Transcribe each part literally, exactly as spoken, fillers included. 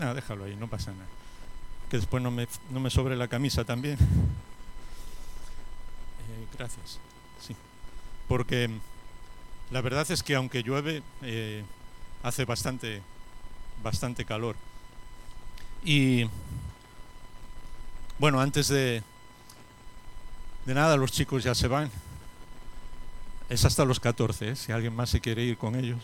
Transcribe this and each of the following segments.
Ah, déjalo ahí, no pasa nada. Que después no me, no me sobre la camisa también. Eh, gracias. Sí. Porque la verdad es que aunque llueve, eh, hace bastante, bastante calor. Y bueno, antes de, de nada, los chicos ya se van. Es hasta los catorce, ¿eh? Si alguien más se quiere ir con ellos.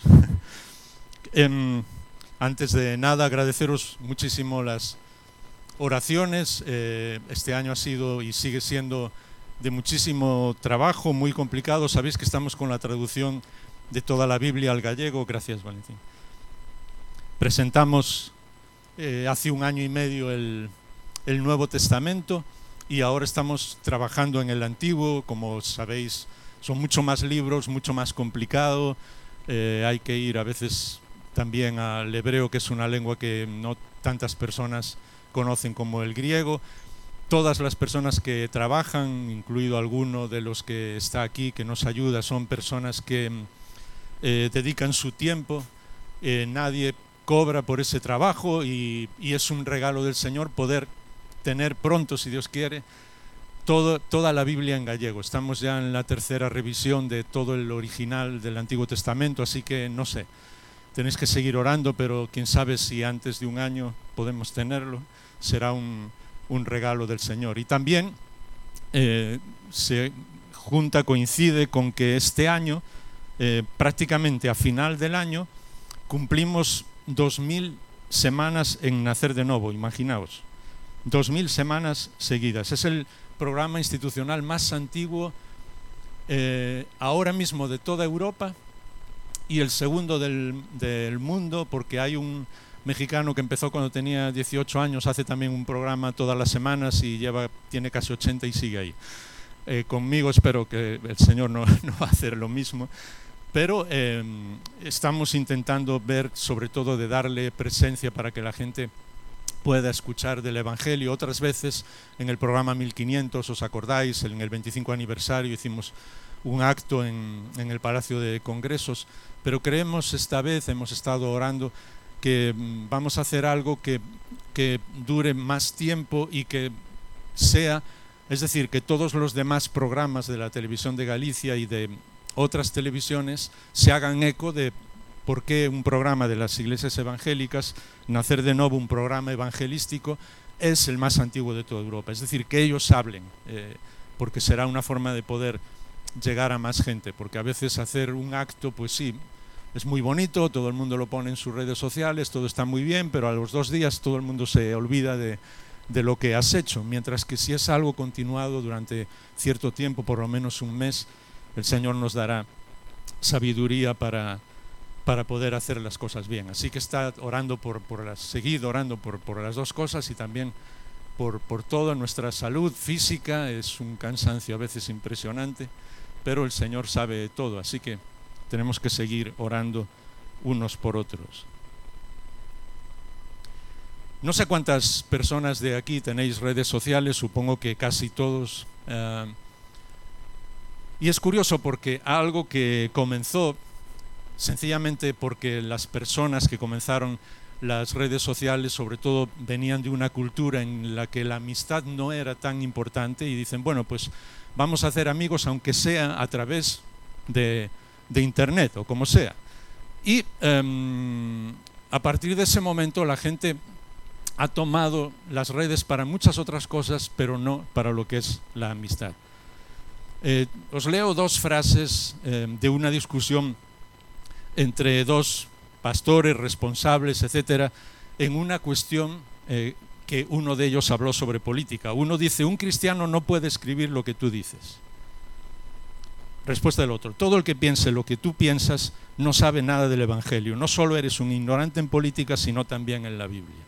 eh, antes de nada, agradeceros muchísimo las oraciones. Eh, este año ha sido y sigue siendo de muchísimo trabajo, muy complicado. Sabéis que estamos con la traducción de toda la Biblia al gallego. Gracias, Valentín. Presentamos eh, hace un año y medio el, el Nuevo Testamento y ahora estamos trabajando en el Antiguo. Como sabéis, son mucho más libros, mucho más complicado. Eh, hay que ir a veces también al hebreo, que es una lengua que no tantas personas conocen como el griego. Todas las personas que trabajan, incluido alguno de los que está aquí, que nos ayuda, son personas que eh, dedican su tiempo. Eh, nadie cobra por ese trabajo y, y es un regalo del Señor poder tener pronto, si Dios quiere, todo, toda la Biblia en gallego. Estamos ya en la tercera revisión de todo el original del Antiguo Testamento, así que no sé, tenéis que seguir orando, pero quién sabe si antes de un año podemos tenerlo. Será un, un regalo del Señor. Y también eh, se junta, coincide con que este año, eh, prácticamente a final del año, cumplimos dos mil semanas en Nacer de Novo, imaginaos. Dos mil semanas seguidas. Es el programa institucional más antiguo eh, ahora mismo de toda Europa y el segundo del, del mundo, porque hay un mexicano que empezó cuando tenía dieciocho años, hace también un programa todas las semanas y lleva, tiene casi ochenta y sigue ahí. Eh, conmigo espero que el Señor no, no va a hacer lo mismo, pero eh, estamos intentando ver, sobre todo, de darle presencia para que la gente pueda escuchar del Evangelio. Otras veces en el programa mil quinientos, os acordáis, en el veinticinco aniversario hicimos un acto en, en el Palacio de Congresos, pero creemos esta vez, hemos estado orando, que vamos a hacer algo que, que dure más tiempo y que sea, es decir, que todos los demás programas de la televisión de Galicia y de otras televisiones se hagan eco de por qué un programa de las iglesias evangélicas, Nacer de Novo, un programa evangelístico, es el más antiguo de toda Europa. Es decir, que ellos hablen, eh, porque será una forma de poder llegar a más gente, porque a veces hacer un acto, pues sí, es muy bonito, todo el mundo lo pone en sus redes sociales, todo está muy bien, pero a los dos días todo el mundo se olvida de, de lo que has hecho, mientras que si es algo continuado durante cierto tiempo, por lo menos un mes, el Señor nos dará sabiduría para, para poder hacer las cosas bien. Así que está orando por, por las, seguid orando por, por las dos cosas y también por, por toda nuestra salud física. Es un cansancio a veces impresionante, pero el Señor sabe todo, así que tenemos que seguir orando unos por otros. No sé cuántas personas de aquí tenéis redes sociales, supongo que casi todos. Uh, y es curioso porque algo que comenzó sencillamente porque las personas que comenzaron las redes sociales sobre todo venían de una cultura en la que la amistad no era tan importante y dicen, bueno, pues vamos a hacer amigos aunque sea a través de de internet o como sea. Y um, a partir de ese momento la gente ha tomado las redes para muchas otras cosas, pero no para lo que es la amistad. Eh, os leo dos frases eh, de una discusión entre dos pastores responsables, etcétera, en una cuestión eh, que uno de ellos habló sobre política. Uno dice, un cristiano no puede escribir lo que tú dices. Respuesta del otro, todo el que piense lo que tú piensas no sabe nada del Evangelio. No solo eres un ignorante en política, sino también en la Biblia.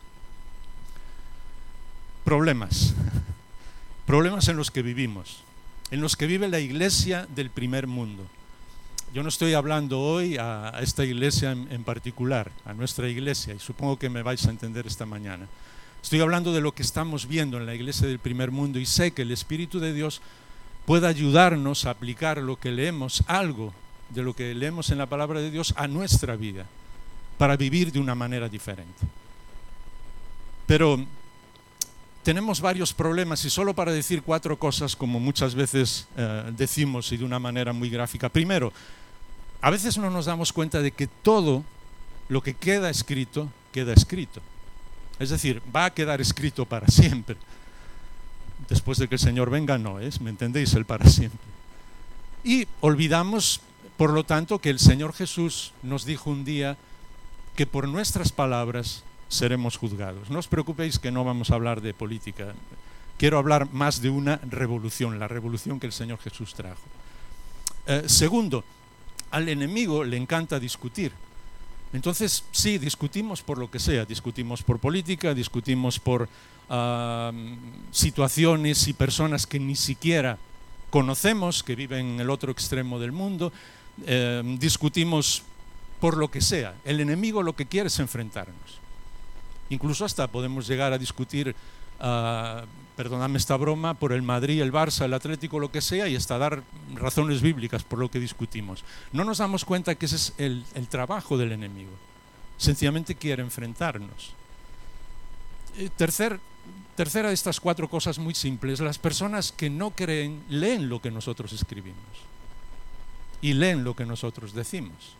Problemas. Problemas en los que vivimos, en los que vive la iglesia del primer mundo. Yo no estoy hablando hoy a esta iglesia en, en particular, a nuestra iglesia, y supongo que me vais a entender esta mañana. Estoy hablando de lo que estamos viendo en la iglesia del primer mundo y sé que el Espíritu de Dios puede ayudarnos a aplicar lo que leemos, algo de lo que leemos en la palabra de Dios a nuestra vida, para vivir de una manera diferente. Pero tenemos varios problemas, y solo para decir cuatro cosas, como muchas veces eh, decimos y de una manera muy gráfica. Primero, a veces no nos damos cuenta de que todo lo que queda escrito, queda escrito. Es decir, va a quedar escrito para siempre. Después de que el Señor venga, no es, ¿me entendéis? El para siempre. Y olvidamos, por lo tanto, que el Señor Jesús nos dijo un día que por nuestras palabras seremos juzgados. No os preocupéis que no vamos a hablar de política. Quiero hablar más de una revolución, la revolución que el Señor Jesús trajo. Eh, segundo, al enemigo le encanta discutir. Entonces, sí, discutimos por lo que sea, discutimos por política, discutimos por uh, situaciones y personas que ni siquiera conocemos, que viven en el otro extremo del mundo, eh, discutimos por lo que sea. El enemigo lo que quiere es enfrentarnos. Incluso hasta podemos llegar a discutir, uh, perdonadme esta broma, por el Madrid, el Barça, el Atlético, lo que sea, y hasta dar razones bíblicas por lo que discutimos. No nos damos cuenta que ese es el, el trabajo del enemigo. Sencillamente quiere enfrentarnos. Eh, tercer, tercera de estas cuatro cosas muy simples: las personas que no creen leen lo que nosotros escribimos y leen lo que nosotros decimos.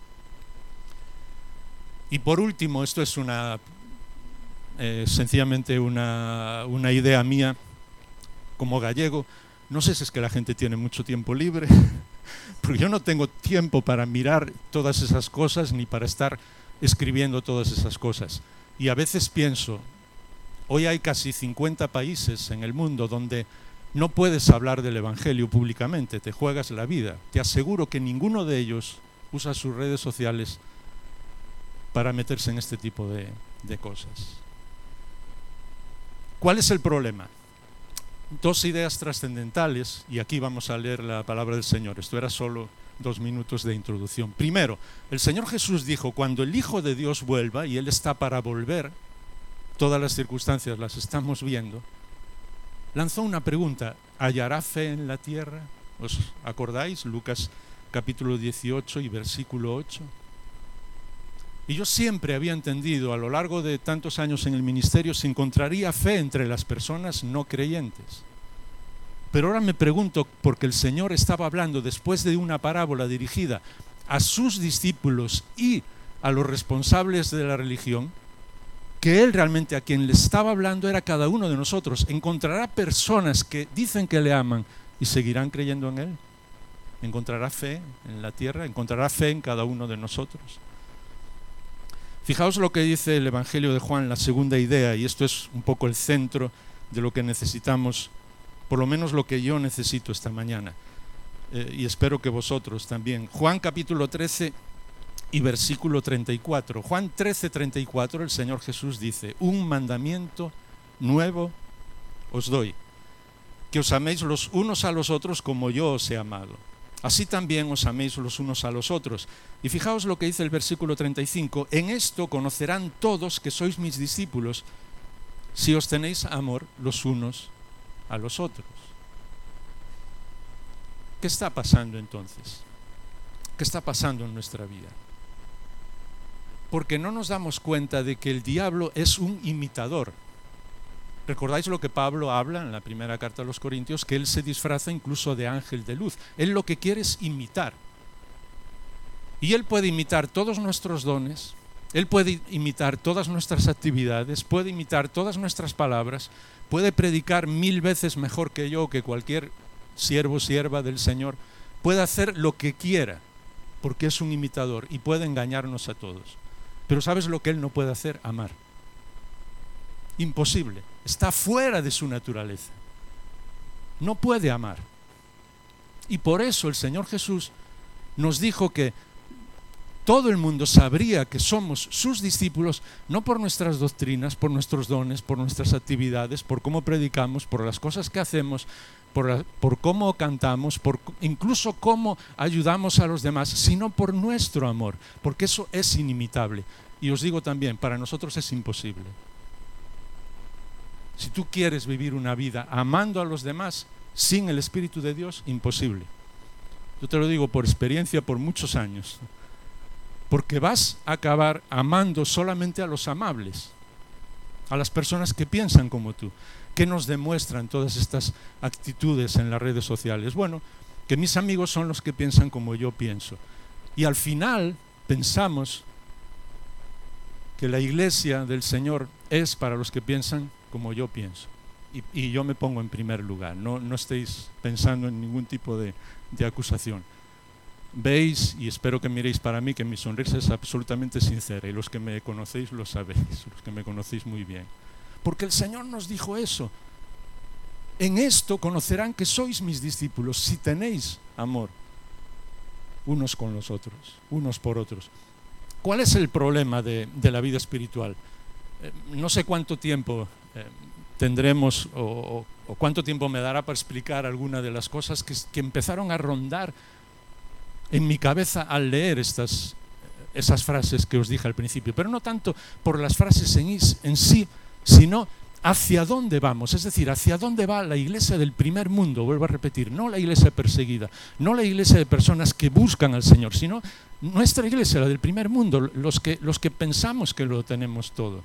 Y por último, esto es una... Eh, sencillamente una, una idea mía como gallego. No sé si es que la gente tiene mucho tiempo libre, porque yo no tengo tiempo para mirar todas esas cosas ni para estar escribiendo todas esas cosas. Y a veces pienso, hoy hay casi cincuenta países en el mundo donde no puedes hablar del Evangelio públicamente, te juegas la vida. Te aseguro que ninguno de ellos usa sus redes sociales para meterse en este tipo de, de cosas. ¿Cuál es el problema? Dos ideas trascendentales, y aquí vamos a leer la palabra del Señor. Esto era solo dos minutos de introducción. Primero, el Señor Jesús dijo: cuando el Hijo de Dios vuelva, y Él está para volver, todas las circunstancias las estamos viendo, lanzó una pregunta: ¿hallará fe en la tierra? ¿Os acordáis? Lucas capítulo dieciocho y versículo ocho. Y yo siempre había entendido, a lo largo de tantos años en el ministerio, se encontraría fe entre las personas no creyentes. Pero ahora me pregunto, porque el Señor estaba hablando después de una parábola dirigida a sus discípulos y a los responsables de la religión, que Él realmente a quien le estaba hablando era cada uno de nosotros. ¿Encontrará personas que dicen que le aman y seguirán creyendo en Él? ¿Encontrará fe en la tierra? ¿Encontrará fe en cada uno de nosotros? Fijaos lo que dice el Evangelio de Juan, la segunda idea, y esto es un poco el centro de lo que necesitamos, por lo menos lo que yo necesito esta mañana, eh, y espero que vosotros también. Juan capítulo trece y versículo treinta y cuatro. Juan trece, treinta y cuatro, el Señor Jesús dice: un mandamiento nuevo os doy, que os améis los unos a los otros como yo os he amado. Así también os améis los unos a los otros. Y fijaos lo que dice el versículo treinta y cinco: en esto conocerán todos que sois mis discípulos, si os tenéis amor los unos a los otros. ¿Qué está pasando entonces? ¿Qué está pasando en nuestra vida? Porque no nos damos cuenta de que el diablo es un imitador. ¿Recordáis lo que Pablo habla en la primera carta a los Corintios? Que él se disfraza incluso de ángel de luz. Él lo que quiere es imitar. Y él puede imitar todos nuestros dones, él puede imitar todas nuestras actividades, puede imitar todas nuestras palabras, puede predicar mil veces mejor que yo, que cualquier siervo o sierva del Señor, puede hacer lo que quiera, porque es un imitador y puede engañarnos a todos. Pero ¿sabes lo que él no puede hacer? Amar. Imposible. Está fuera de su naturaleza. No puede amar. Y por eso el Señor Jesús nos dijo que todo el mundo sabría que somos sus discípulos, no por nuestras doctrinas, por nuestros dones, por nuestras actividades, por cómo predicamos, por las cosas que hacemos, por, la, por cómo cantamos, por incluso cómo ayudamos a los demás, sino por nuestro amor, porque eso es inimitable. Y os digo también, para nosotros es imposible. Si tú quieres vivir una vida amando a los demás sin el Espíritu de Dios, imposible. Yo te lo digo por experiencia, por muchos años. Porque vas a acabar amando solamente a los amables. a las personas que piensan como tú. ¿Qué nos demuestran todas estas actitudes en las redes sociales? Bueno, que mis amigos son los que piensan como yo pienso. Y al final pensamos que la iglesia del Señor es para los que piensan como yo pienso. Y, y yo me pongo en primer lugar. No, no estéis pensando en ningún tipo de, de acusación. Veis, y espero que miréis para mí, que mi sonrisa es absolutamente sincera. Y los que me conocéis lo sabéis, los que me conocéis muy bien. Porque el Señor nos dijo eso. En esto conocerán que sois mis discípulos, si tenéis amor unos con los otros, unos por otros. ¿Cuál es el problema de, de la vida espiritual? Eh, no sé cuánto tiempo eh, tendremos o, o, o cuánto tiempo me dará para explicar alguna de las cosas que, que empezaron a rondar en mi cabeza al leer estas, esas frases que os dije al principio, pero no tanto por las frases en, is, en sí, sino hacia dónde vamos, es decir, hacia dónde va la iglesia del primer mundo, vuelvo a repetir, no la iglesia perseguida, no la iglesia de personas que buscan al Señor, sino nuestra iglesia, la del primer mundo, los que, los que pensamos que lo tenemos todo.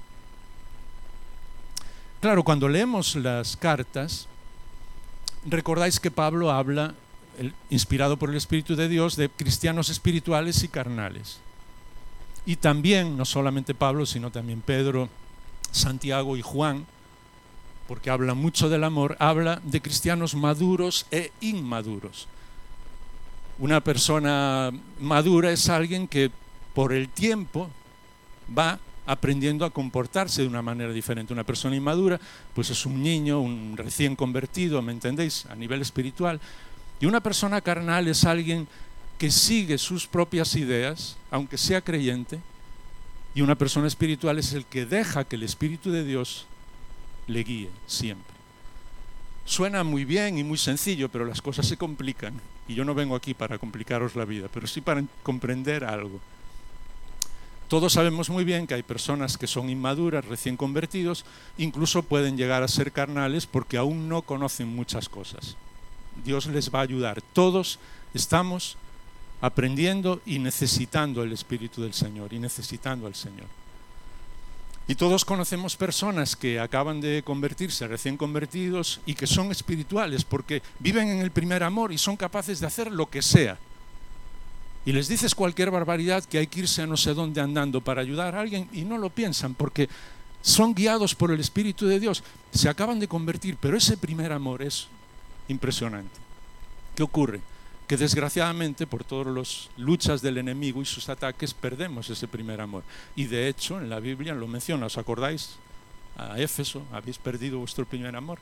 Claro, cuando leemos las cartas, recordáis que Pablo habla, el, inspirado por el Espíritu de Dios, de cristianos espirituales y carnales. Y también, no solamente Pablo, sino también Pedro, Santiago y Juan, porque habla mucho del amor, habla de cristianos maduros e inmaduros. Una persona madura es alguien que por el tiempo va aprendiendo a comportarse de una manera diferente. Una persona inmadura pues es un niño, un recién convertido, ¿me entendéis? A nivel espiritual. Y una persona carnal es alguien que sigue sus propias ideas, aunque sea creyente. Y una persona espiritual es el que deja que el Espíritu de Dios le guíe siempre. Suena muy bien y muy sencillo, pero las cosas se complican. Y yo no vengo aquí para complicaros la vida, pero sí para comprender algo. Todos sabemos muy bien que hay personas que son inmaduras, recién convertidos, incluso pueden llegar a ser carnales porque aún no conocen muchas cosas. Dios les va a ayudar. Todos estamos aprendiendo y necesitando el Espíritu del Señor y necesitando al Señor. Y todos conocemos personas que acaban de convertirse, recién convertidos, y que son espirituales porque viven en el primer amor y son capaces de hacer lo que sea. Y les dices cualquier barbaridad, que hay que irse a no sé dónde andando para ayudar a alguien, y no lo piensan porque son guiados por el Espíritu de Dios. Se acaban de convertir, pero ese primer amor es impresionante. ¿Qué ocurre? Que desgraciadamente por todas las luchas del enemigo y sus ataques perdemos ese primer amor. Y de hecho en la Biblia lo menciona, ¿os acordáis? A Éfeso, habéis perdido vuestro primer amor.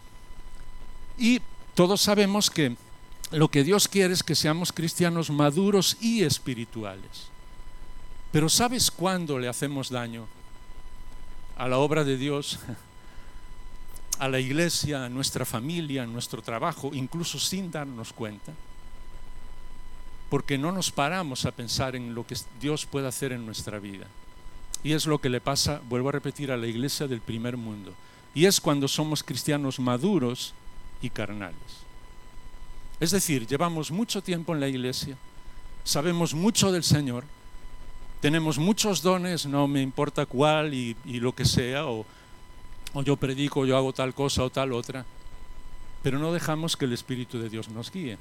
Y todos sabemos que lo que Dios quiere es que seamos cristianos maduros y espirituales. Pero ¿sabes cuándo le hacemos daño a la obra de Dios, a la iglesia, a nuestra familia, a nuestro trabajo, incluso sin darnos cuenta? Porque no nos paramos a pensar en lo que Dios puede hacer en nuestra vida. Y es lo que le pasa, vuelvo a repetir, a la iglesia del primer mundo. Y es cuando somos cristianos maduros y carnales. Es decir, llevamos mucho tiempo en la iglesia, sabemos mucho del Señor, tenemos muchos dones, no me importa cuál y, y lo que sea, o, o yo predico, yo hago tal cosa o tal otra, pero no dejamos que el Espíritu de Dios nos guíe.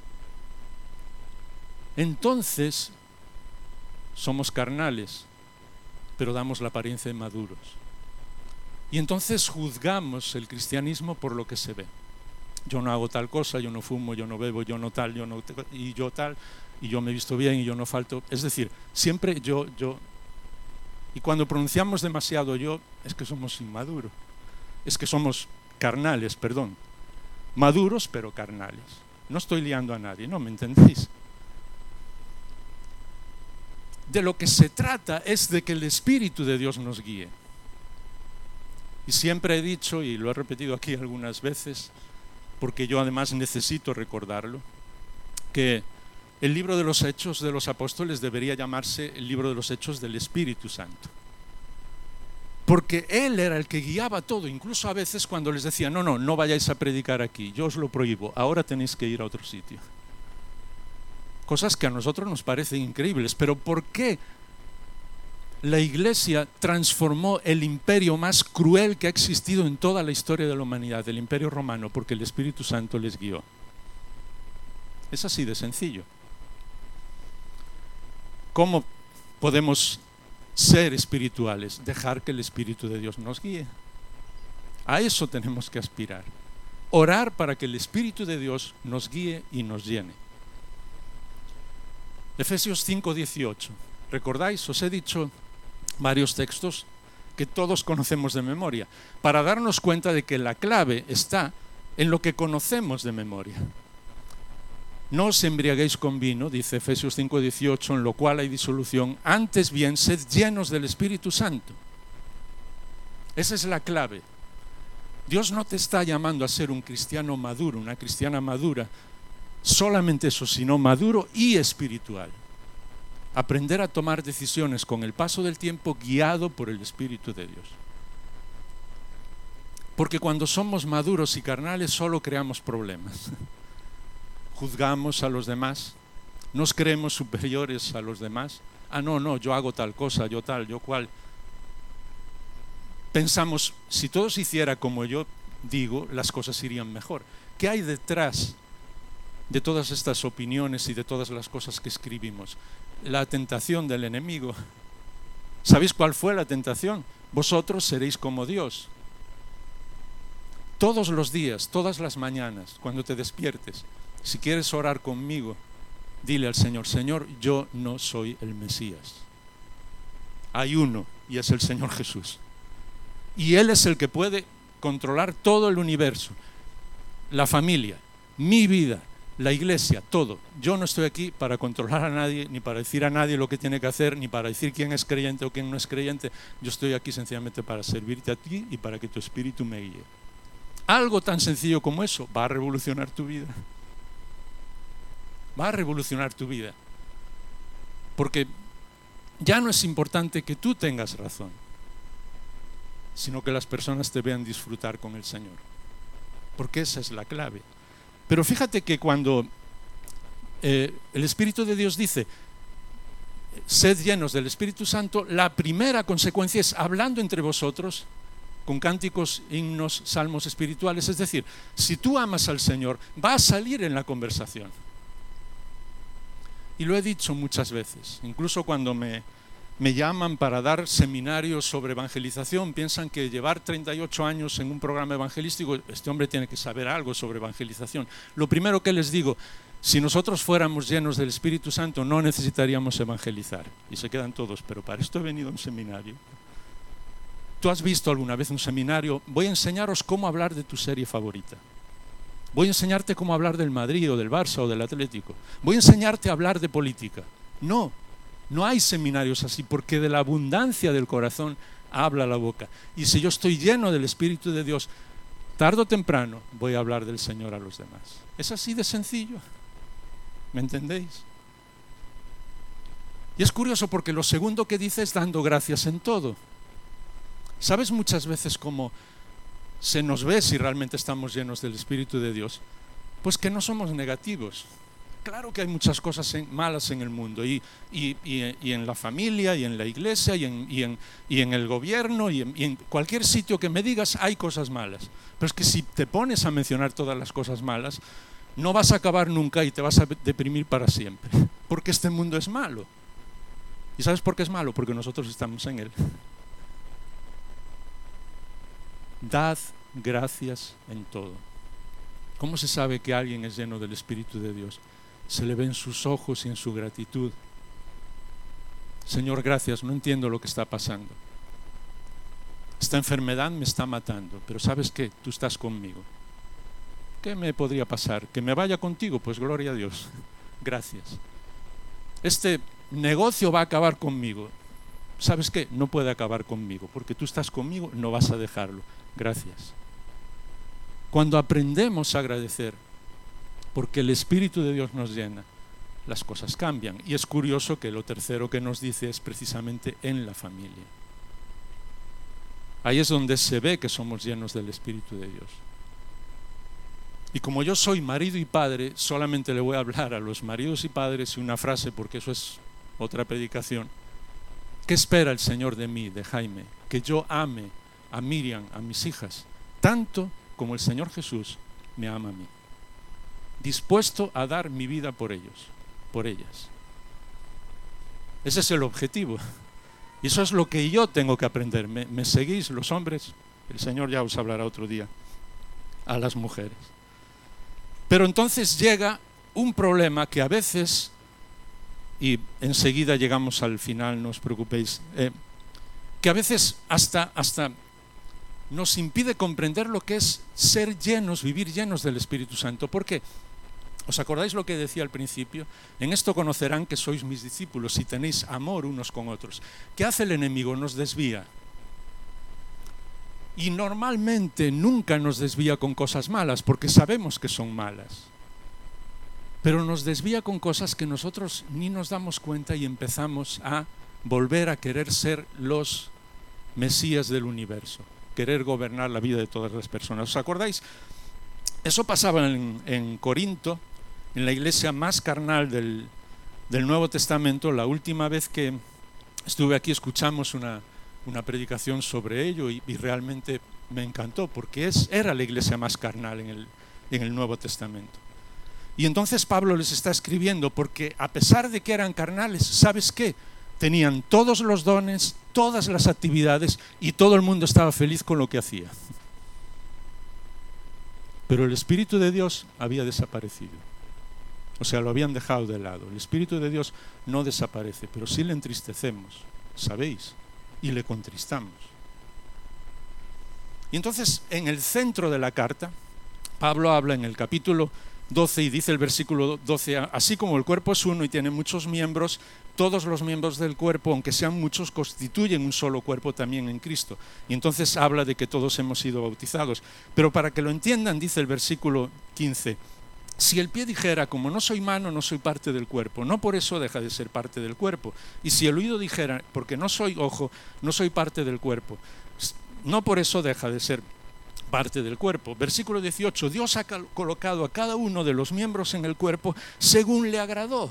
Entonces somos carnales, pero damos la apariencia de maduros. Y entonces juzgamos el cristianismo por lo que se ve. Yo no hago tal cosa, yo no fumo, yo no bebo, yo no tal, yo no y yo tal, y yo me he visto bien y yo no falto. Es decir, siempre yo, yo. Y cuando pronunciamos demasiado yo, es que somos inmaduros. Es que somos carnales, perdón. Maduros, pero carnales. No estoy liando a nadie, ¿no? ¿Me entendéis? De lo que se trata es de que el Espíritu de Dios nos guíe. Y siempre he dicho, y lo he repetido aquí algunas veces, porque yo además necesito recordarlo, que el libro de los Hechos de los Apóstoles debería llamarse el libro de los Hechos del Espíritu Santo. Porque Él era el que guiaba todo, incluso a veces cuando les decía, no, no, no vayáis a predicar aquí, yo os lo prohíbo, ahora tenéis que ir a otro sitio. Cosas que a nosotros nos parecen increíbles, pero ¿por qué la Iglesia transformó el imperio más cruel que ha existido en toda la historia de la humanidad, el Imperio Romano, porque el Espíritu Santo les guió. Es así de sencillo. ¿Cómo podemos ser espirituales? Dejar que el Espíritu de Dios nos guíe. A eso tenemos que aspirar. Orar para que el Espíritu de Dios nos guíe y nos llene. Efesios cinco dieciocho. ¿Recordáis? Os he dicho varios textos que todos conocemos de memoria, para darnos cuenta de que la clave está en lo que conocemos de memoria. No os embriaguéis con vino, dice Efesios cinco dieciocho, en lo cual hay disolución, antes bien sed llenos del Espíritu Santo. Esa es la clave. Dios no te está llamando a ser un cristiano maduro, una cristiana madura, solamente eso, sino maduro y espiritual. Aprender a tomar decisiones con el paso del tiempo guiado por el Espíritu de Dios. Porque cuando somos maduros y carnales solo creamos problemas. Juzgamos a los demás, nos creemos superiores a los demás. Ah, no, no, yo hago tal cosa, yo tal, yo cual. Pensamos, si todo se hiciera como yo digo, las cosas irían mejor. ¿Qué hay detrás de todas estas opiniones y de todas las cosas que escribimos? La tentación del enemigo. ¿Sabéis cuál fue la tentación? Vosotros seréis como Dios. Todos los días, todas las mañanas, cuando te despiertes, si quieres orar conmigo, dile al Señor: Señor, yo no soy el Mesías. Hay uno, y es el Señor Jesús. Y Él es el que puede controlar todo el universo, la familia, mi vida, la iglesia, todo. Yo no estoy aquí para controlar a nadie, ni para decir a nadie lo que tiene que hacer, ni para decir quién es creyente o quién no es creyente. Yo estoy aquí sencillamente para servirte a ti y para que tu espíritu me guíe. Algo tan sencillo como eso va a revolucionar tu vida. Va a revolucionar tu vida. Porque ya no es importante que tú tengas razón, sino que las personas te vean disfrutar con el Señor. Porque esa es la clave. Pero fíjate que cuando eh, el Espíritu de Dios dice sed llenos del Espíritu Santo, la primera consecuencia es hablando entre vosotros con cánticos, himnos, salmos espirituales. Es decir, si tú amas al Señor, va a salir en la conversación. Y lo he dicho muchas veces, incluso cuando me, me llaman para dar seminarios sobre evangelización, piensan que llevar treinta y ocho años en un programa evangelístico, este hombre tiene que saber algo sobre evangelización. Lo primero que les digo: si nosotros fuéramos llenos del Espíritu Santo, no necesitaríamos evangelizar. Y se quedan todos: pero para esto he venido a un seminario. ¿Tú has visto alguna vez un seminario? Voy a enseñaros cómo hablar de tu serie favorita. Voy a enseñarte cómo hablar del Madrid o del Barça o del Atlético. Voy a enseñarte a hablar de política. No, no hay seminarios así, porque de la abundancia del corazón habla la boca. Y si yo estoy lleno del Espíritu de Dios, tarde o temprano voy a hablar del Señor a los demás. Es así de sencillo. ¿Me entendéis? Y es curioso porque lo segundo que dice es dando gracias en todo. ¿Sabes muchas veces cómo se nos ve si realmente estamos llenos del Espíritu de Dios? Pues que no somos negativos. Claro que hay muchas cosas en, malas en el mundo, y, y, y, y en la familia, y en la iglesia, y en, y en, y en el gobierno, y en, y en cualquier sitio que me digas hay cosas malas. Pero es que si te pones a mencionar todas las cosas malas, no vas a acabar nunca y te vas a deprimir para siempre. Porque este mundo es malo. ¿Y sabes por qué es malo? Porque nosotros estamos en él. Dad gracias en todo. ¿Cómo se sabe que alguien es lleno del Espíritu de Dios? Se le ve en sus ojos y en su gratitud. Señor, gracias, no entiendo lo que está pasando. Esta enfermedad me está matando, pero ¿sabes qué? Tú estás conmigo. ¿Qué me podría pasar? ¿Que me vaya contigo? Pues gloria a Dios. Gracias. Este negocio va a acabar conmigo. ¿Sabes qué? No puede acabar conmigo, porque tú estás conmigo, no vas a dejarlo. Gracias. Cuando aprendemos a agradecer, porque el Espíritu de Dios nos llena, las cosas cambian. Y es curioso que lo tercero que nos dice es precisamente en la familia. Ahí es donde se ve que somos llenos del Espíritu de Dios. Y como yo soy marido y padre, solamente le voy a hablar a los maridos y padres y una frase, porque eso es otra predicación. ¿Qué espera el Señor de mí, de Jaime? Que yo ame a Miriam, a mis hijas, tanto como el Señor Jesús me ama a mí. Dispuesto a dar mi vida por ellos, por ellas. Ese es el objetivo. Y eso es lo que yo tengo que aprender. ¿Me, me seguís los hombres? El Señor ya os hablará otro día a las mujeres. Pero entonces llega un problema que a veces, y enseguida llegamos al final, no os preocupéis, eh, que a veces hasta, hasta nos impide comprender lo que es ser llenos, vivir llenos del Espíritu Santo. ¿Por qué? ¿Os acordáis lo que decía al principio? En esto conocerán que sois mis discípulos si tenéis amor unos con otros. ¿Qué hace el enemigo? Nos desvía. Y normalmente nunca nos desvía con cosas malas, porque sabemos que son malas. Pero nos desvía con cosas que nosotros ni nos damos cuenta y empezamos a volver a querer ser los mesías del universo, querer gobernar la vida de todas las personas. ¿Os acordáis? Eso pasaba en, en Corinto, en la iglesia más carnal del, del Nuevo Testamento. La última vez que estuve aquí escuchamos una, una predicación sobre ello y, y realmente me encantó, porque es, era la iglesia más carnal en el, en el Nuevo Testamento. Y entonces Pablo les está escribiendo porque a pesar de que eran carnales, ¿sabes qué? Tenían todos los dones, todas las actividades y todo el mundo estaba feliz con lo que hacía. Pero el Espíritu de Dios había desaparecido. O sea, lo habían dejado de lado. El Espíritu de Dios no desaparece, pero sí le entristecemos, ¿sabéis? Y le contristamos. Y entonces, en el centro de la carta, Pablo habla en el capítulo doce y dice el versículo doce, así como el cuerpo es uno y tiene muchos miembros, todos los miembros del cuerpo, aunque sean muchos, constituyen un solo cuerpo también en Cristo. Y entonces habla de que todos hemos sido bautizados. Pero para que lo entiendan, dice el versículo quince, si el pie dijera, como no soy mano, no soy parte del cuerpo, no por eso deja de ser parte del cuerpo. Y si el oído dijera, porque no soy ojo, no soy parte del cuerpo, no por eso deja de ser parte del cuerpo. Versículo dieciocho, Dios ha colocado a cada uno de los miembros en el cuerpo según le agradó.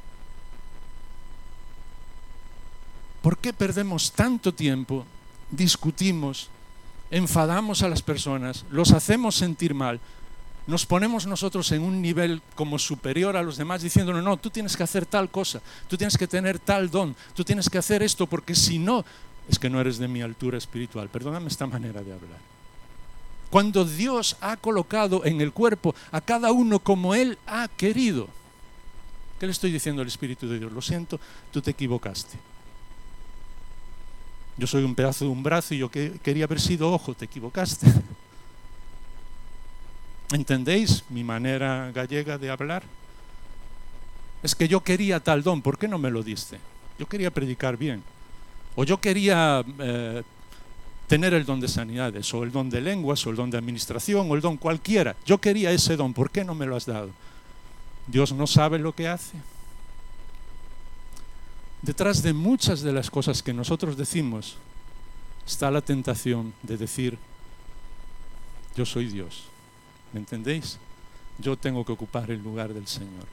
¿Por qué perdemos tanto tiempo, discutimos, enfadamos a las personas, los hacemos sentir mal, nos ponemos nosotros en un nivel como superior a los demás diciéndonos, no, tú tienes que hacer tal cosa, tú tienes que tener tal don, tú tienes que hacer esto porque si no, es que no eres de mi altura espiritual? Perdóname esta manera de hablar. Cuando Dios ha colocado en el cuerpo a cada uno como Él ha querido. ¿Qué le estoy diciendo al Espíritu de Dios? Lo siento, tú te equivocaste. Yo soy un pedazo de un brazo y yo que, quería haber sido ojo, te equivocaste. ¿Entendéis mi manera gallega de hablar? Es que yo quería tal don, ¿por qué no me lo diste? Yo quería predicar bien. O yo quería eh, tener el don de sanidades, o el don de lenguas, o el don de administración, o el don cualquiera. Yo quería ese don, ¿por qué no me lo has dado? Dios no sabe lo que hace. Detrás de muchas de las cosas que nosotros decimos está la tentación de decir, yo soy Dios. ¿Me entendéis? Yo tengo que ocupar el lugar del Señor.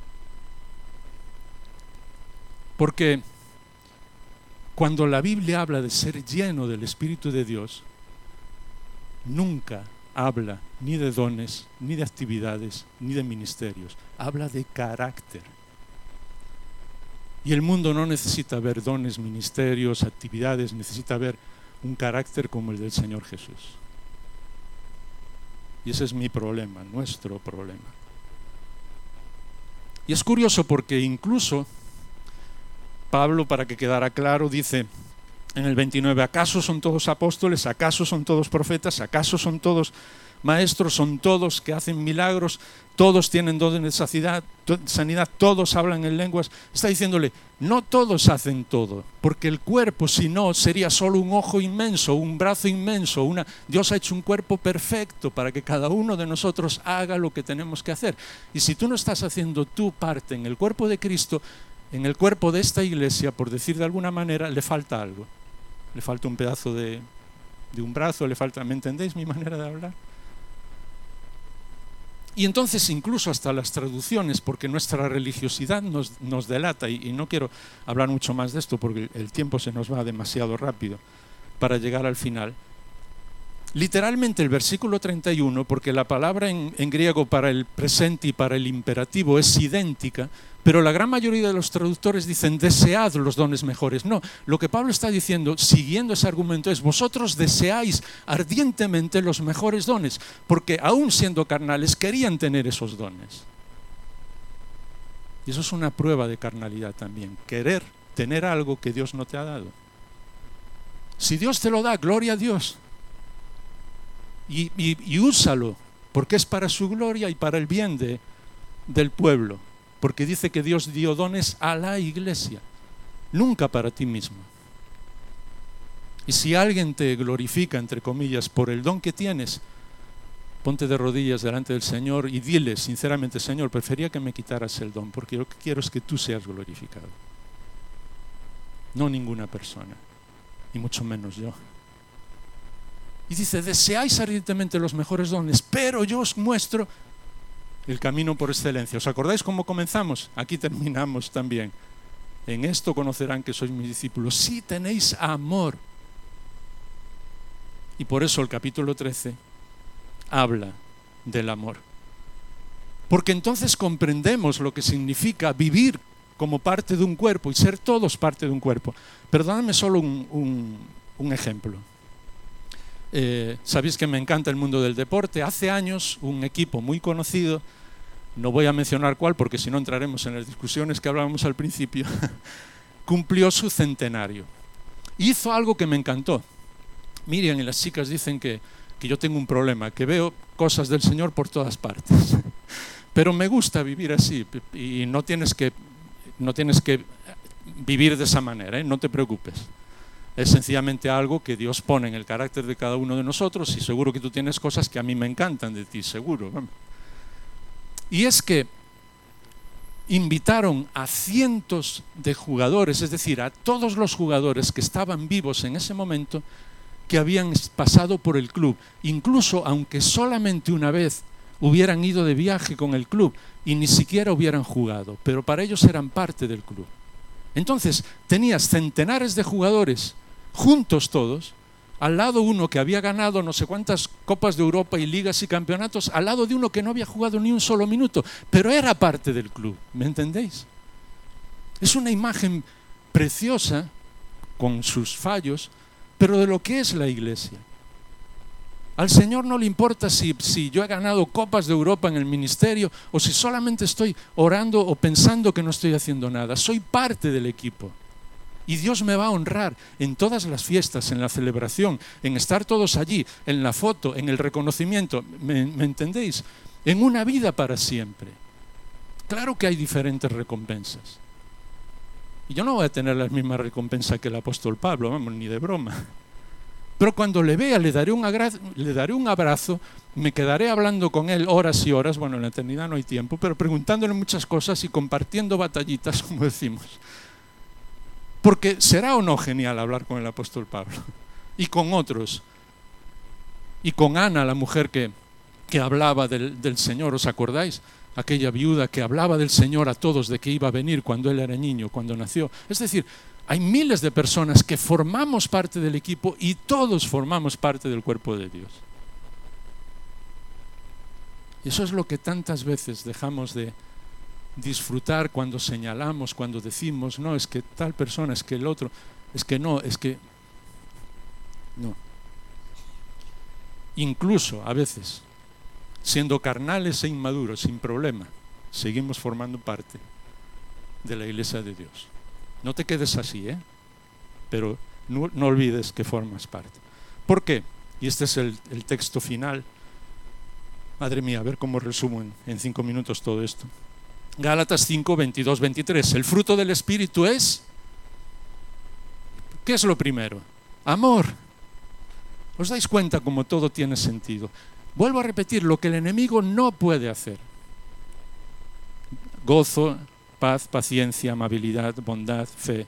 Porque cuando la Biblia habla de ser lleno del Espíritu de Dios, nunca habla ni de dones, ni de actividades, ni de ministerios. Habla de carácter. Y el mundo no necesita ver dones, ministerios, actividades, necesita ver un carácter como el del Señor Jesús. Y ese es mi problema, nuestro problema. Y es curioso porque incluso Pablo, para que quedara claro, dice en el veintinueve, ¿acaso son todos apóstoles? ¿Acaso son todos profetas? ¿Acaso son todos maestros? ¿Son todos que hacen milagros? ¿Todos tienen dones de sanidad? sanidad? ¿Todos hablan en lenguas? Está diciéndole, no todos hacen todo, porque el cuerpo, si no, sería solo un ojo inmenso, un brazo inmenso. Una... Dios ha hecho un cuerpo perfecto para que cada uno de nosotros haga lo que tenemos que hacer. Y si tú no estás haciendo tu parte en el cuerpo de Cristo, en el cuerpo de esta iglesia, por decir de alguna manera, le falta algo. Le falta un pedazo de, de un brazo, le falta, ¿me entendéis mi manera de hablar? Y entonces incluso hasta las traducciones, porque nuestra religiosidad nos, nos delata, y, y no quiero hablar mucho más de esto porque el tiempo se nos va demasiado rápido para llegar al final. Literalmente el versículo treinta y uno, porque la palabra en, en griego para el presente y para el imperativo es idéntica, pero la gran mayoría de los traductores dicen desead los dones mejores. No, lo que Pablo está diciendo, siguiendo ese argumento, es vosotros deseáis ardientemente los mejores dones, porque aún siendo carnales querían tener esos dones. Y eso es una prueba de carnalidad también, querer tener algo que Dios no te ha dado. Si Dios te lo da, gloria a Dios. Y, y, y úsalo, porque es para su gloria y para el bien de, del pueblo, porque dice que Dios dio dones a la iglesia, nunca para ti mismo. Y si alguien te glorifica, entre comillas, por el don que tienes, ponte de rodillas delante del Señor y dile sinceramente: Señor, prefería que me quitaras el don, porque lo que quiero es que tú seas glorificado, no ninguna persona, y mucho menos yo. Y dice, deseáis ardientemente los mejores dones, pero yo os muestro el camino por excelencia. ¿Os acordáis cómo comenzamos? Aquí terminamos también. En esto conocerán que sois mis discípulos, si tenéis amor. Y por eso el capítulo trece habla del amor. Porque entonces comprendemos lo que significa vivir como parte de un cuerpo y ser todos parte de un cuerpo. Perdóname solo un, un, un ejemplo. Eh, sabéis que me encanta el mundo del deporte. Hace años un equipo muy conocido, no voy a mencionar cuál porque si no entraremos en las discusiones que hablábamos al principio, cumplió su centenario. Hizo algo que me encantó. Miriam y las chicas dicen que, que yo tengo un problema, que veo cosas del Señor por todas partes, pero me gusta vivir así y no tienes que, no tienes que vivir de esa manera, ¿eh? No te preocupes. Es sencillamente algo que Dios pone en el carácter de cada uno de nosotros y seguro que tú tienes cosas que a mí me encantan de ti, seguro. Y es que invitaron a cientos de jugadores, es decir, a todos los jugadores que estaban vivos en ese momento, que habían pasado por el club, incluso aunque solamente una vez hubieran ido de viaje con el club y ni siquiera hubieran jugado, pero para ellos eran parte del club. Entonces tenías centenares de jugadores juntos todos, al lado uno que había ganado no sé cuántas copas de Europa y ligas y campeonatos, al lado de uno que no había jugado ni un solo minuto, pero era parte del club, ¿me entendéis? Es una imagen preciosa, con sus fallos, pero de lo que es la iglesia. Al Señor no le importa si, si yo he ganado copas de Europa en el ministerio o si solamente estoy orando o pensando que no estoy haciendo nada. Soy parte del equipo. Y Dios me va a honrar en todas las fiestas, en la celebración, en estar todos allí, en la foto, en el reconocimiento. ¿Me, me entendéis? En una vida para siempre. Claro que hay diferentes recompensas. Y yo no voy a tener la misma recompensa que el apóstol Pablo, vamos, ni de broma. Pero cuando le vea, le daré, un agra- le daré un abrazo, me quedaré hablando con él horas y horas, bueno, en la eternidad no hay tiempo, pero preguntándole muchas cosas y compartiendo batallitas, como decimos. Porque será o no genial hablar con el apóstol Pablo y con otros. Y con Ana, la mujer que, que hablaba del, del Señor, ¿os acordáis? Aquella viuda que hablaba del Señor a todos, de que iba a venir cuando él era niño, cuando nació. Es decir, hay miles de personas que formamos parte del equipo y todos formamos parte del cuerpo de Dios. Y eso es lo que tantas veces dejamos de disfrutar cuando señalamos, cuando decimos, no, es que tal persona, es que el otro, es que no, es que no. Incluso a veces, siendo carnales e inmaduros, sin problema, seguimos formando parte de la iglesia de Dios. No te quedes así, ¿eh? Pero no, no olvides que formas parte. ¿Por qué? Y este es el, el texto final. Madre mía, a ver cómo resumo en, en cinco minutos todo esto. Gálatas cinco, veintidós, veintitrés. El fruto del Espíritu es... ¿Qué es lo primero? Amor. ¿Os dais cuenta cómo todo tiene sentido? Vuelvo a repetir, lo que el enemigo no puede hacer. Gozo, paz, paciencia, amabilidad, bondad, fe,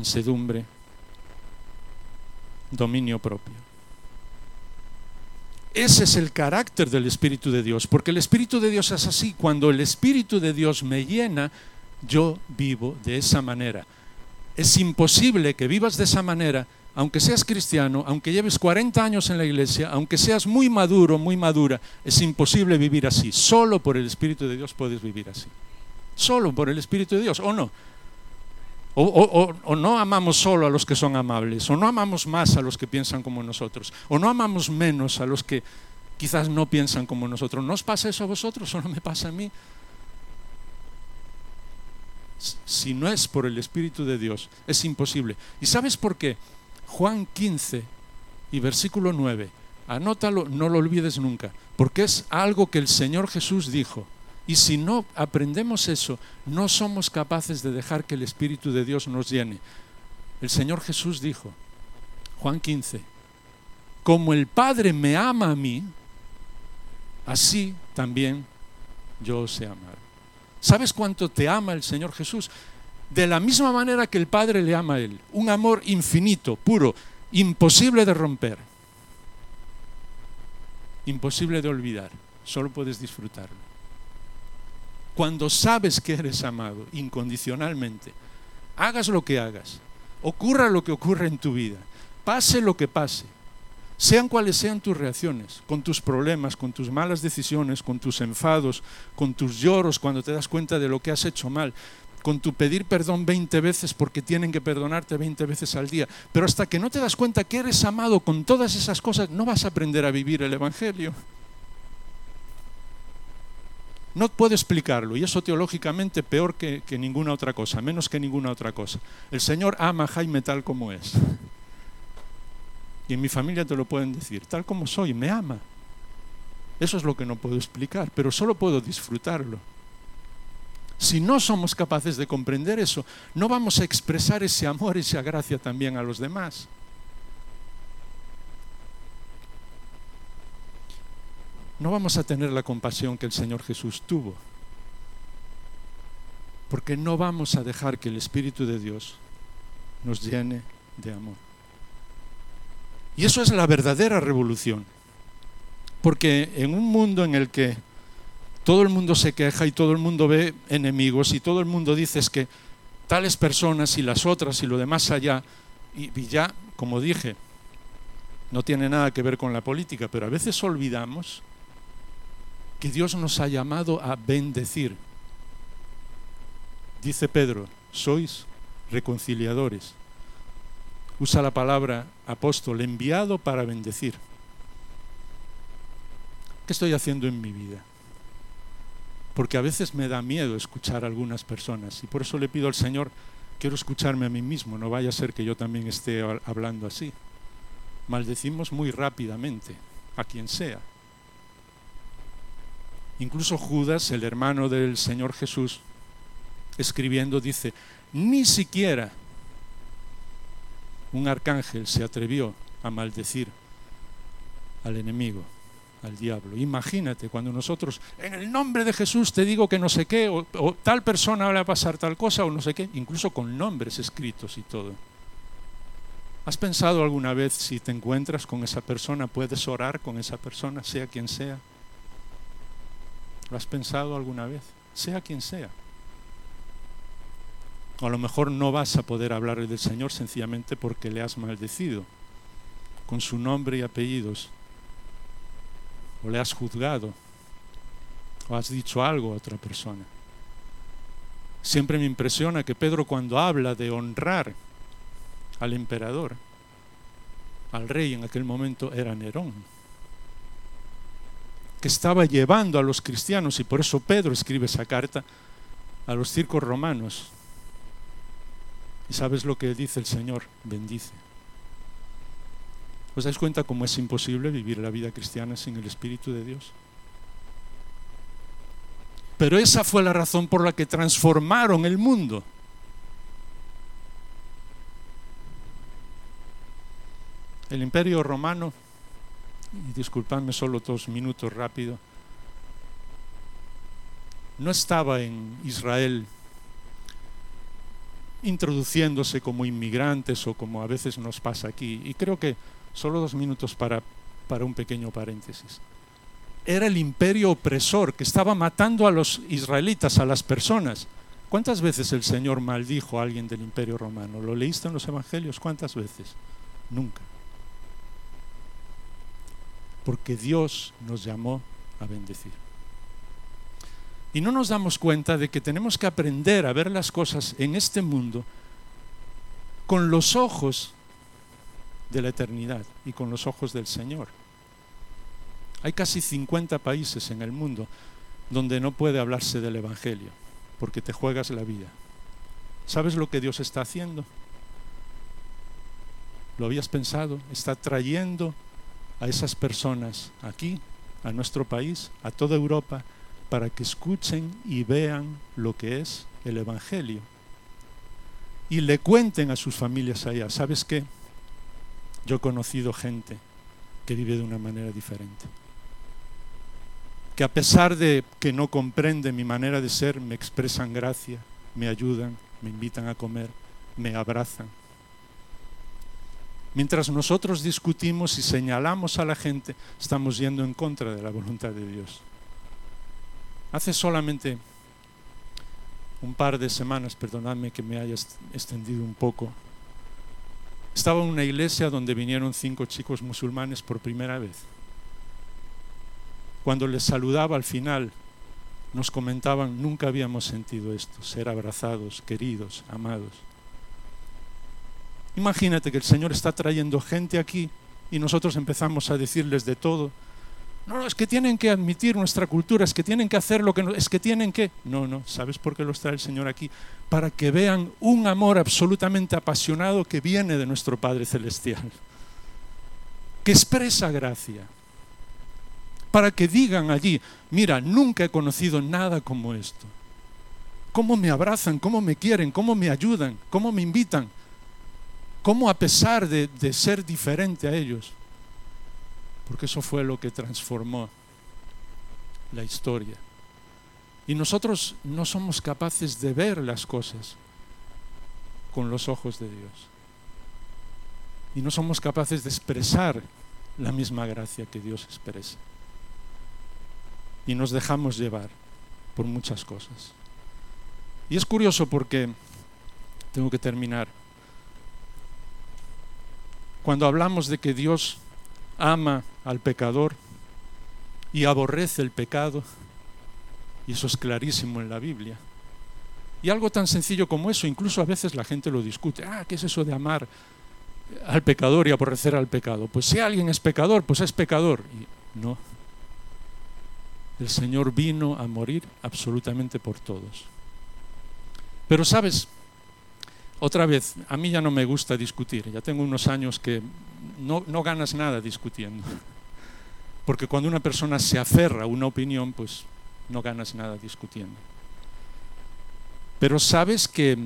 mansedumbre, dominio propio. Ese es el carácter del Espíritu de Dios, porque el Espíritu de Dios es así. Cuando el Espíritu de Dios me llena, yo vivo de esa manera. Es imposible que vivas de esa manera, aunque seas cristiano, aunque lleves cuarenta años en la iglesia, aunque seas muy maduro, muy madura, es imposible vivir así. Solo por el Espíritu de Dios puedes vivir así. Solo por el Espíritu de Dios, ¿o no? O, o, o, o no amamos solo a los que son amables, o no amamos más a los que piensan como nosotros, o no amamos menos a los que quizás no piensan como nosotros. ¿No os pasa eso a vosotros o no me pasa a mí? Si no es por el Espíritu de Dios, es imposible. ¿Y sabes por qué? Juan quince y versículo nueve, anótalo, no lo olvides nunca, porque es algo que el Señor Jesús dijo. Y si no aprendemos eso, no somos capaces de dejar que el Espíritu de Dios nos llene. El Señor Jesús dijo, Juan quince, como el Padre me ama a mí, así también yo os he amado. ¿Sabes cuánto te ama el Señor Jesús? De la misma manera que el Padre le ama a Él. Un amor infinito, puro, imposible de romper, imposible de olvidar. Solo puedes disfrutarlo. Cuando sabes que eres amado incondicionalmente, hagas lo que hagas, ocurra lo que ocurra en tu vida, pase lo que pase, sean cuales sean tus reacciones, con tus problemas, con tus malas decisiones, con tus enfados, con tus lloros cuando te das cuenta de lo que has hecho mal, con tu pedir perdón veinte veces porque tienen que perdonarte veinte veces al día, pero hasta que no te das cuenta que eres amado con todas esas cosas, no vas a aprender a vivir el Evangelio. No puedo explicarlo, y eso teológicamente peor que, que ninguna otra cosa, menos que ninguna otra cosa. El Señor ama a Jaime tal como es. Y en mi familia te lo pueden decir, tal como soy, me ama. Eso es lo que no puedo explicar, pero solo puedo disfrutarlo. Si no somos capaces de comprender eso, no vamos a expresar ese amor, esa gracia también a los demás. No vamos a tener la compasión que el Señor Jesús tuvo, porque no vamos a dejar que el Espíritu de Dios nos llene de amor. Y eso es la verdadera revolución, porque en un mundo en el que todo el mundo se queja y todo el mundo ve enemigos y todo el mundo dice es que tales personas y las otras y lo demás allá, y, y ya, como dije, no tiene nada que ver con la política, pero a veces olvidamos que Dios nos ha llamado a bendecir. Dice Pedro, sois reconciliadores. Usa la palabra apóstol, enviado para bendecir. ¿Qué estoy haciendo en mi vida? Porque a veces me da miedo escuchar a algunas personas y por eso le pido al Señor, quiero escucharme a mí mismo, no vaya a ser que yo también esté hablando así. Maldecimos muy rápidamente a quien sea. Incluso Judas, el hermano del Señor Jesús, escribiendo dice, ni siquiera un arcángel se atrevió a maldecir al enemigo, al diablo. Imagínate cuando nosotros, en el nombre de Jesús te digo que no sé qué, o, o tal persona va a pasar tal cosa, o no sé qué, incluso con nombres escritos y todo. ¿Has pensado alguna vez si te encuentras con esa persona, puedes orar con esa persona, sea quien sea? ¿Lo has pensado alguna vez? Sea quien sea. O a lo mejor no vas a poder hablar del Señor sencillamente porque le has maldecido con su nombre y apellidos, o le has juzgado, o has dicho algo a otra persona. Siempre me impresiona que Pedro, cuando habla de honrar al emperador, al rey en aquel momento era Nerón, que estaba llevando a los cristianos, y por eso Pedro escribe esa carta, a los circos romanos. ¿Y sabes lo que dice el Señor? Bendice. ¿Os dais cuenta cómo es imposible vivir la vida cristiana sin el Espíritu de Dios? Pero esa fue la razón por la que transformaron el mundo. El Imperio Romano, y disculpadme solo dos minutos rápido, no estaba en Israel introduciéndose como inmigrantes o como a veces nos pasa aquí. Y creo que solo dos minutos para para un pequeño paréntesis. Era el imperio opresor que estaba matando a los israelitas, a las personas. ¿Cuántas veces el Señor maldijo a alguien del imperio romano? ¿Lo leíste en los evangelios? ¿Cuántas veces? Nunca. Porque Dios nos llamó a bendecir. Y no nos damos cuenta de que tenemos que aprender a ver las cosas en este mundo con los ojos de la eternidad y con los ojos del Señor. Hay casi cincuenta países en el mundo donde no puede hablarse del Evangelio, porque te juegas la vida. ¿Sabes lo que Dios está haciendo? ¿Lo habías pensado? Está trayendo a esas personas aquí, a nuestro país, a toda Europa, para que escuchen y vean lo que es el Evangelio. Y le cuenten a sus familias allá. ¿Sabes qué? Yo he conocido gente que vive de una manera diferente. Que a pesar de que no comprenden mi manera de ser, me expresan gracia, me ayudan, me invitan a comer, me abrazan. Mientras nosotros discutimos y señalamos a la gente, estamos yendo en contra de la voluntad de Dios. Hace solamente un par de semanas, perdonadme que me haya extendido un poco, estaba en una iglesia donde vinieron cinco chicos musulmanes por primera vez. Cuando les saludaba al final, nos comentaban, nunca habíamos sentido esto, ser abrazados, queridos, amados. Imagínate que el Señor está trayendo gente aquí y nosotros empezamos a decirles de todo. No, no, es que tienen que admitir nuestra cultura, es que tienen que hacer lo que no, es que tienen que... No, no, ¿sabes por qué los trae el Señor aquí? Para que vean un amor absolutamente apasionado que viene de nuestro Padre Celestial, que expresa gracia, para que digan allí, mira, nunca he conocido nada como esto. Cómo me abrazan, cómo me quieren, cómo me ayudan, cómo me invitan, cómo a pesar de, de ser diferente a ellos, porque eso fue lo que transformó la historia. Y nosotros no somos capaces de ver las cosas con los ojos de Dios. Y no somos capaces de expresar la misma gracia que Dios expresa. Y nos dejamos llevar por muchas cosas. Y es curioso porque, tengo que terminar, cuando hablamos de que Dios ama al pecador y aborrece el pecado, y eso es clarísimo en la Biblia, y algo tan sencillo como eso, incluso a veces la gente lo discute, ah, ¿qué es eso de amar al pecador y aborrecer al pecado? Pues si alguien es pecador, pues es pecador. Y no, el Señor vino a morir absolutamente por todos. Pero sabes, otra vez, a mí ya no me gusta discutir, ya tengo unos años que no, no ganas nada discutiendo, porque cuando una persona se aferra a una opinión, pues no ganas nada discutiendo. Pero sabes que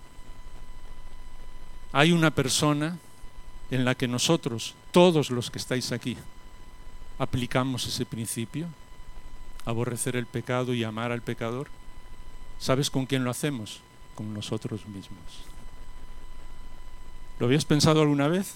hay una persona en la que nosotros, todos los que estáis aquí, aplicamos ese principio, aborrecer el pecado y amar al pecador. ¿Sabes con quién lo hacemos? Con nosotros mismos. ¿Lo habías pensado alguna vez?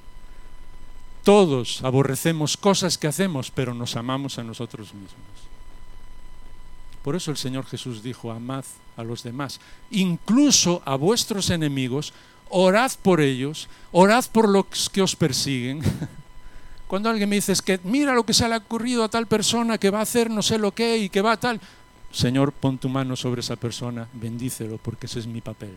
Todos aborrecemos cosas que hacemos, pero nos amamos a nosotros mismos. Por eso el Señor Jesús dijo, amad a los demás, incluso a vuestros enemigos, orad por ellos, orad por los que os persiguen. Cuando alguien me dice, es que mira lo que se le ha ocurrido a tal persona que va a hacer no sé lo qué y que va a tal, Señor, pon tu mano sobre esa persona, bendícelo, porque ese es mi papel.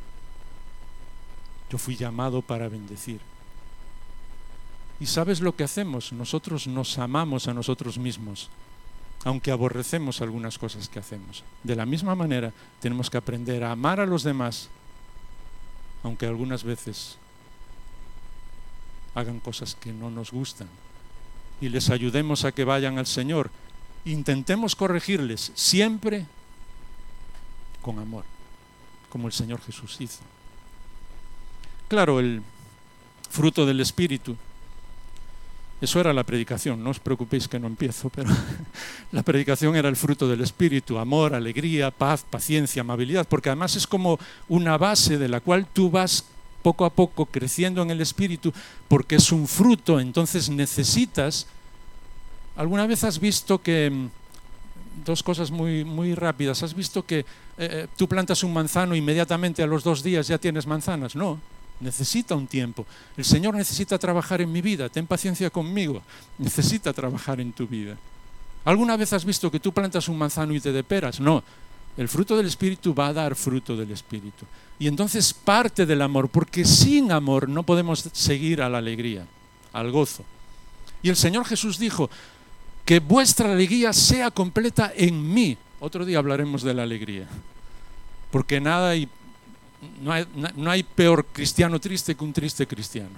Yo fui llamado para bendecir. ¿Y sabes lo que hacemos? Nosotros nos amamos a nosotros mismos, aunque aborrecemos algunas cosas que hacemos. De la misma manera, tenemos que aprender a amar a los demás, aunque algunas veces hagan cosas que no nos gustan, y les ayudemos a que vayan al Señor. Intentemos corregirles siempre con amor, como el Señor Jesús hizo. Claro, el fruto del Espíritu, eso era la predicación, no os preocupéis que no empiezo, pero la predicación era el fruto del Espíritu, amor, alegría, paz, paciencia, amabilidad, porque además es como una base de la cual tú vas poco a poco creciendo en el Espíritu, porque es un fruto. Entonces necesitas... ¿Alguna vez has visto que... Dos cosas muy, muy rápidas. ¿Has visto que eh, tú plantas un manzano e inmediatamente a los dos días ya tienes manzanas? No, necesita un tiempo. El Señor necesita trabajar en mi vida. Ten paciencia conmigo. Necesita trabajar en tu vida. ¿Alguna vez has visto que tú plantas un manzano y te dé peras? No, el fruto del Espíritu va a dar fruto del Espíritu. Y entonces parte del amor, porque sin amor no podemos seguir a la alegría, al gozo. Y el Señor Jesús dijo, que vuestra alegría sea completa en mí. Otro día hablaremos de la alegría. Porque nada hay, no hay, no hay peor cristiano triste que un triste cristiano.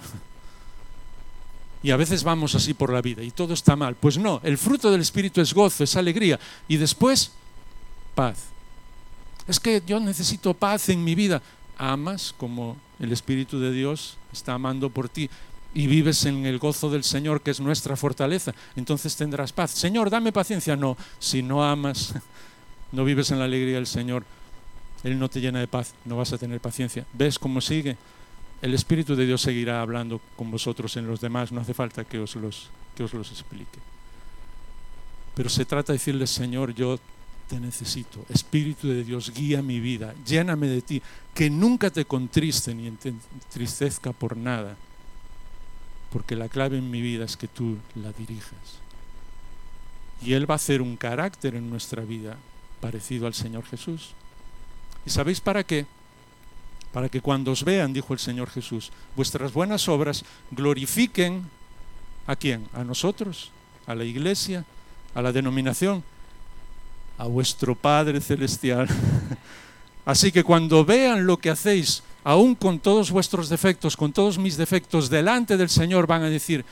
Y a veces vamos así por la vida y todo está mal. Pues no, el fruto del Espíritu es gozo, es alegría. Y después, paz. Es que yo necesito paz en mi vida. Amas como el Espíritu de Dios está amando por ti. Y vives en el gozo del Señor, que es nuestra fortaleza, entonces tendrás paz. Señor, dame paciencia. No, si no amas, no vives en la alegría del Señor, Él no te llena de paz, no vas a tener paciencia. ¿Ves cómo sigue? El Espíritu de Dios seguirá hablando con vosotros en los demás, no hace falta que os los, que os los explique. Pero se trata de decirle, Señor, yo te necesito. Espíritu de Dios, guía mi vida, lléname de ti, que nunca te contriste ni te entristezca por nada. Porque la clave en mi vida es que tú la dirijas. Y Él va a hacer un carácter en nuestra vida parecido al Señor Jesús. ¿Y sabéis para qué? Para que cuando os vean, dijo el Señor Jesús, vuestras buenas obras glorifiquen ¿a quién? ¿A nosotros? ¿A la iglesia? ¿A la denominación? A vuestro Padre Celestial. Así que cuando vean lo que hacéis, aún con todos vuestros defectos, con todos mis defectos, delante del Señor van a decir,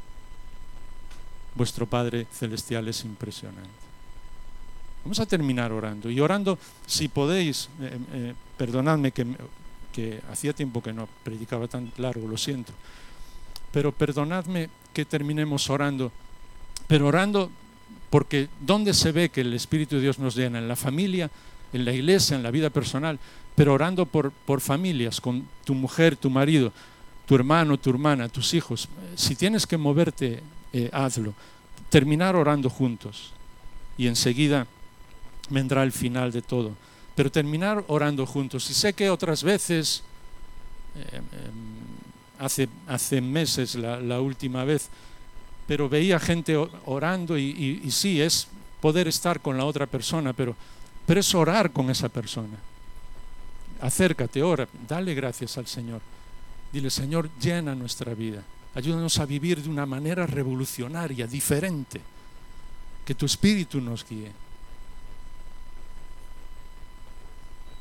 vuestro Padre Celestial es impresionante. Vamos a terminar orando. Y orando, si podéis, eh, eh, perdonadme que, que hacía tiempo que no predicaba tan largo, lo siento. Pero perdonadme que terminemos orando. Pero orando porque ¿dónde se ve que el Espíritu de Dios nos llena? En la familia, en la iglesia, en la vida personal. Pero orando por, por familias, con tu mujer, tu marido, tu hermano, tu hermana, tus hijos. Si tienes que moverte, eh, hazlo. Terminar orando juntos y enseguida vendrá el final de todo. Pero terminar orando juntos. Y sé que otras veces, eh, eh, hace, hace meses la, la última vez, pero veía gente orando y, y, y sí, es poder estar con la otra persona, pero, pero es orar con esa persona. Acércate, ora, dale gracias al Señor. Dile, Señor, llena nuestra vida. Ayúdanos a vivir de una manera revolucionaria, diferente. Que tu Espíritu nos guíe.